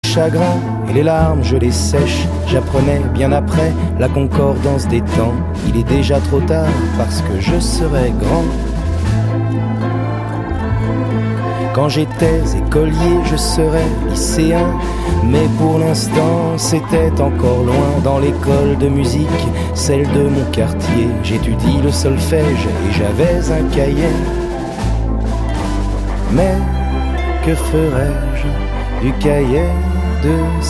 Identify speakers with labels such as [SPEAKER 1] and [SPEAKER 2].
[SPEAKER 1] chagrin et les larmes je les sèche. J'apprenais bien après la concordance des temps. Il est déjà trop tard parce que je serai grand. Quand j'étais écolier, je serais lycéen. Mais pour l'instant, c'était encore loin. Dans l'école de musique, celle de mon quartier, j'étudie le solfège et j'avais un cahier. Mais que ferais-je du cahier de